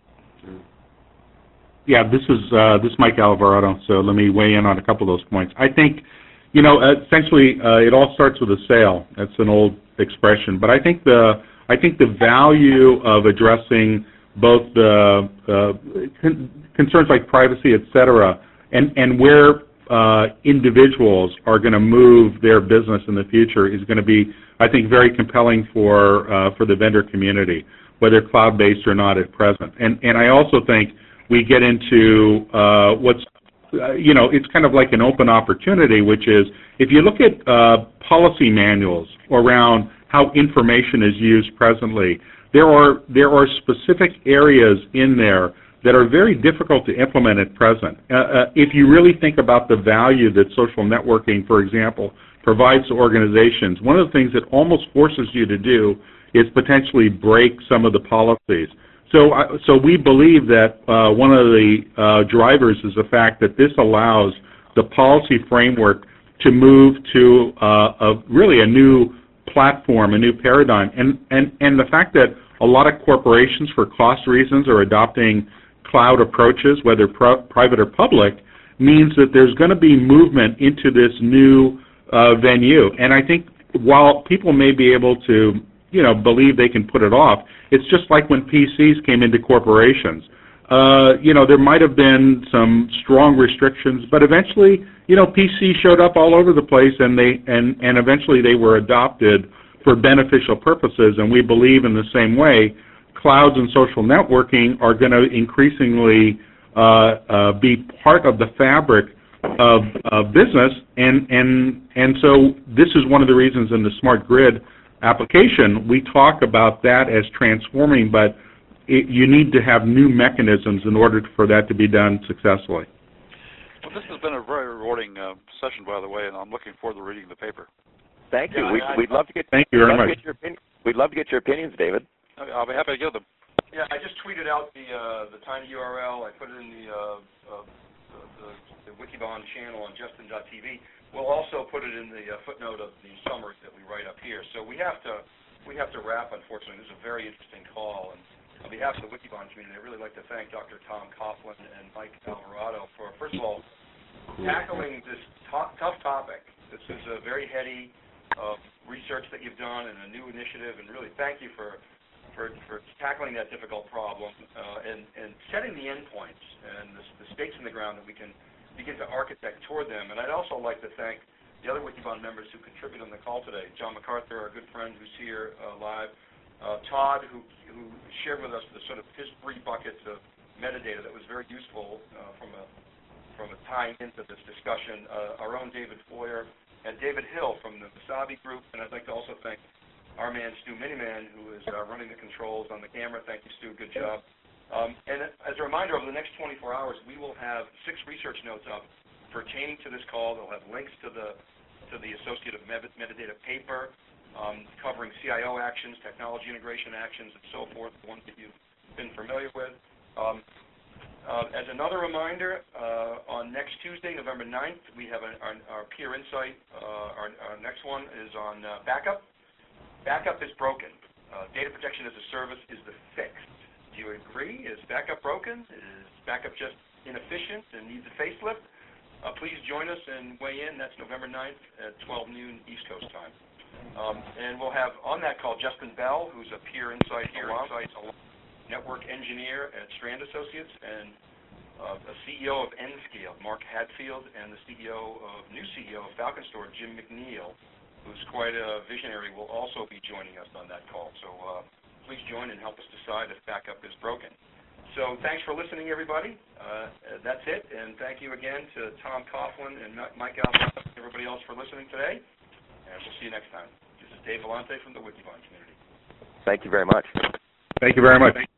Yeah, this is uh, this is Mike Alvarado, so let me weigh in on a couple of those points. I think, you know, essentially uh, it all starts with a sale. That's an old expression, but I think the I think the value of addressing both the uh, con concerns like privacy, et cetera, and and where uh, individuals are going to move their business in the future is going to be, I think, very compelling for uh, for the vendor community, whether cloud-based or not at present. And and I also think we get into uh, what's uh, you know, it's kind of like an open opportunity, which is if you look at uh, policy manuals around how information is used presently, there are there are specific areas in there that are very difficult to implement at present. Uh, uh, if you really think about the value that social networking, for example, provides to organizations, one of the things that almost forces you to do is potentially break some of the policies. So, uh, so we believe that uh, one of the uh, drivers is the fact that this allows the policy framework to move to uh, a, really a new platform, a new paradigm, and, and, and the fact that a lot of corporations, for cost reasons, are adopting cloud approaches, whether pro private or public, means that there's going to be movement into this new uh, venue. And I think while people may be able to, you know, believe they can put it off, it's just like when P Cs came into corporations. Uh, you know, there might have been some strong restrictions, but eventually, you know, P Cs showed up all over the place, and they and and eventually they were adopted for beneficial purposes. And we believe in the same way, clouds and social networking are going to increasingly uh, uh, be part of the fabric of, of business, and and and so this is one of the reasons in the Smart Grid application we talk about that as transforming, but it, you need to have new mechanisms in order for that to be done successfully. Well, this has been a very rewarding uh, session, by the way, and I'm looking forward to reading the paper. Thank you. Yeah, we'd, I, we'd love to get. Thank you very much. We'd love to get your opinions, David. I'll be happy to give them. Yeah, I just tweeted out the uh, the tiny U R L. I put it in the, uh, uh, the, the, the Wikibon channel on Justin dot T V. We'll also put it in the uh, footnote of the summary that we write up here. So we have to we have to wrap, unfortunately. This is a very interesting call, and on behalf of the Wikibon community, I'd really like to thank Doctor Tom Coughlin and Mike Alvarado for, first of all, tackling this to tough topic. This is a very heady uh, research that you've done and a new initiative, and really thank you for for, for tackling that difficult problem uh, and, and setting the endpoints and the, the stakes in the ground that we can begin to architect toward them. And I'd also like to thank the other Wikibon members who contributed on the call today. John MacArthur, our good friend who's here uh, live. Uh, Todd, who, who shared with us the sort of his three buckets of metadata that was very useful uh, from a from a tying into this discussion. Uh, our own David Foyer and David Hill from the Wasabi Group. And I'd like to also thank our man Stu Miniman, who is uh, running the controls on the camera. Thank you, Stu. Good job. Um, and as a reminder, over the next twenty-four hours, we will have six research notes up pertaining to this call. They'll have links to the to the associative metadata paper um, covering C I O actions, technology integration actions, and so forth, the ones that you've been familiar with. Um, uh, as another reminder, uh, on next Tuesday, November ninth, we have a, our, our Peer Insight. Uh, our, our next one is on uh, backup. Backup is broken. Uh, data protection as a service is the fix. Do you agree? Is backup broken? Is backup just inefficient and needs a facelift? Uh, please join us and weigh in. That's November ninth at twelve noon East Coast time. Um, and we'll have on that call Justin Bell, who's a Peer Insight Peer Insight network engineer at Strand Associates, and uh, a C E O of Nscale, Mark Hadfield, and the C E O of new C E O of Falcon Store, Jim McNeil, who's quite a visionary, will also be joining us on that call. So uh, please join and help us decide if backup is broken. So thanks for listening, everybody. Uh, that's it, and thank you again to Tom Coughlin and Mike Alvarado and everybody else for listening today, and we'll see you next time. This is Dave Vellante from the Wikibon community. Thank you very much. Thank you very much.